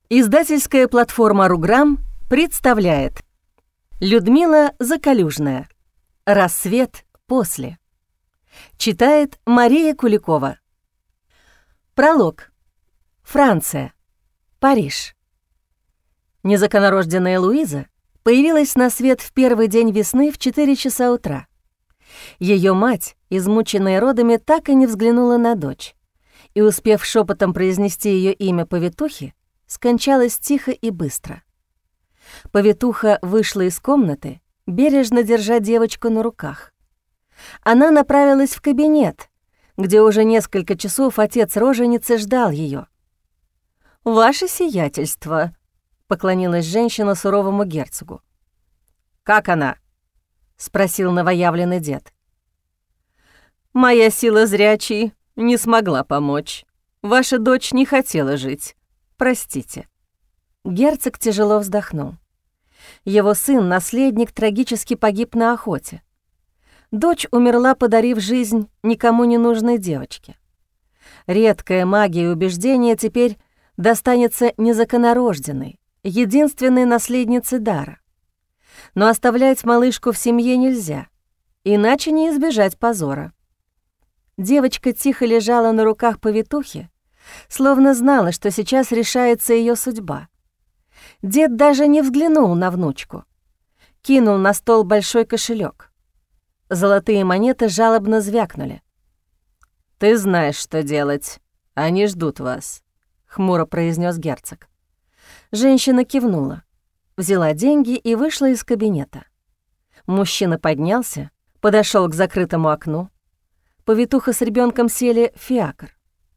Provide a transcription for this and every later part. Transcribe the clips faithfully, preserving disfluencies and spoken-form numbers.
Издательская платформа «Руграм» представляет Людмила Закалюжная. «Рассвет после». Читает Мария Куликова. Пролог. Франция. Париж. Незаконнорожденная Луиза появилась на свет в первый день весны в четыре часа утра. Ее мать, измученная родами, так и не взглянула на дочь, и, успев шепотом произнести ее имя повитухи, скончалась тихо и быстро. Повитуха вышла из комнаты, бережно держа девочку на руках. Она направилась в кабинет, где уже несколько часов отец роженицы ждал ее. «Ваше сиятельство», — поклонилась женщина суровому герцогу. «Как она?» — спросил новоявленный дед. «Моя сила зрячей не смогла помочь. Ваша дочь не хотела жить. Простите». Герцог тяжело вздохнул. Его сын, наследник, трагически погиб на охоте. Дочь умерла, подарив жизнь никому не нужной девочке. Редкая магия и убеждение теперь достанется незаконнорожденной, единственной наследнице дара. Но оставлять малышку в семье нельзя, иначе не избежать позора. Девочка тихо лежала на руках повитухи, словно знала, что сейчас решается ее судьба. Дед даже не взглянул на внучку. Кинул на стол большой кошелек. Золотые монеты жалобно звякнули. «Ты знаешь, что делать. Они ждут вас», — хмуро произнес герцог. Женщина кивнула, взяла деньги и вышла из кабинета. Мужчина поднялся, подошел к закрытому окну. Повитуха с ребенком сели в фиакр.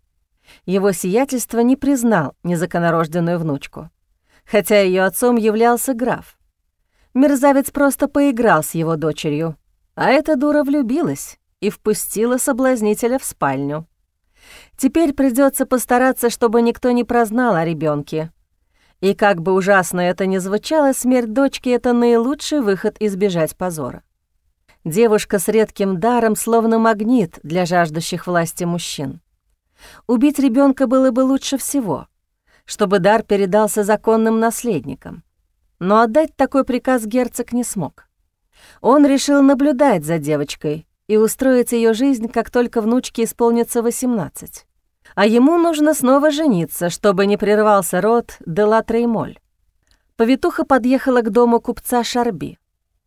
Его сиятельство не признал незаконнорожденную внучку, хотя ее отцом являлся граф. Мерзавец просто поиграл с его дочерью, а эта дура влюбилась и впустила соблазнителя в спальню. Теперь придется постараться, чтобы никто не прознал о ребенке. И как бы ужасно это ни звучало, смерть дочки — это наилучший выход избежать позора. Девушка с редким даром словно магнит для жаждущих власти мужчин. Убить ребенка было бы лучше всего, чтобы дар передался законным наследникам. Но отдать такой приказ герцог не смог. Он решил наблюдать за девочкой и устроить ее жизнь, как только внучке исполнится восемнадцать. А ему нужно снова жениться, чтобы не прервался род де ла Треймоль. Повитуха подъехала к дому купца Шарби.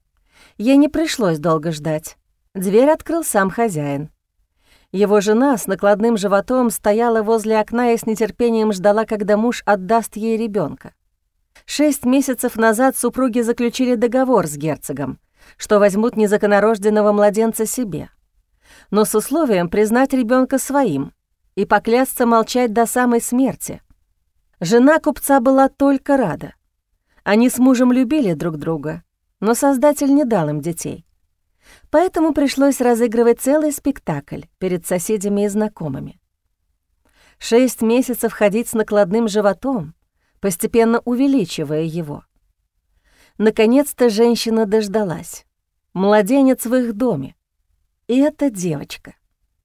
Ей не пришлось долго ждать. Дверь открыл сам хозяин. Его жена с накладным животом стояла возле окна и с нетерпением ждала, когда муж отдаст ей ребенка. Шесть месяцев назад супруги заключили договор с герцогом, что возьмут незаконнорожденного младенца себе, но с условием признать ребенка своим и поклясться молчать до самой смерти. Жена купца была только рада. Они с мужем любили друг друга, но Создатель не дал им детей. Поэтому пришлось разыгрывать целый спектакль перед соседями и знакомыми. Шесть месяцев ходить с накладным животом, постепенно увеличивая его. Наконец-то женщина дождалась. Младенец в их доме. И это девочка.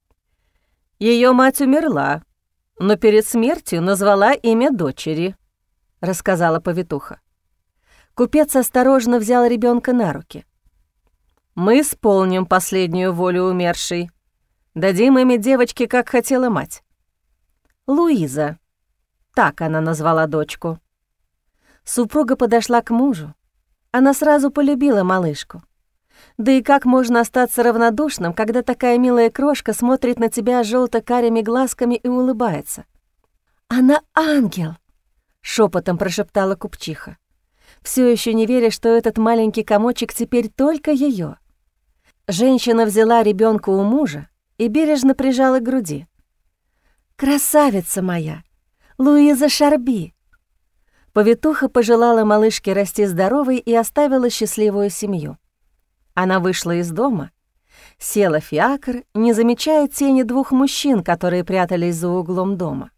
Ее мать умерла, но перед смертью назвала имя дочери, рассказала повитуха. Купец осторожно взял ребенка на руки. «Мы исполним последнюю волю умершей. Дадим имя девочке, как хотела мать. Луиза». Так она назвала дочку. Супруга подошла к мужу. Она сразу полюбила малышку. Да и как можно остаться равнодушным, когда такая милая крошка смотрит на тебя желто-карими глазками и улыбается? «Она ангел!» — шепотом прошептала купчиха, все еще не веря, что этот маленький комочек теперь только ее. Женщина взяла ребенка у мужа и бережно прижала к груди. «Красавица моя! Луиза Шарби!» Повитуха пожелала малышке расти здоровой и оставила счастливую семью. Она вышла из дома, села в фиакр, не замечая тени двух мужчин, которые прятались за углом дома.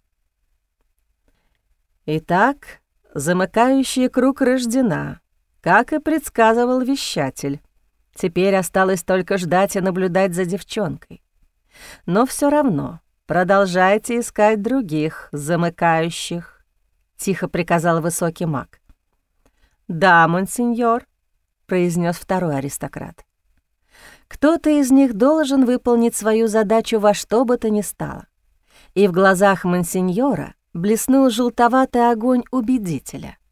Итак, замыкающий круг рождена, как и предсказывал вещатель. Теперь осталось только ждать и наблюдать за девчонкой. Но все равно продолжайте искать других замыкающих. тихо приказал высокий маг. «Да, монсеньор», — произнес второй аристократ. «Кто-то из них должен выполнить свою задачу во что бы то ни стало». И в глазах монсеньора блеснул желтоватый огонь убедителя.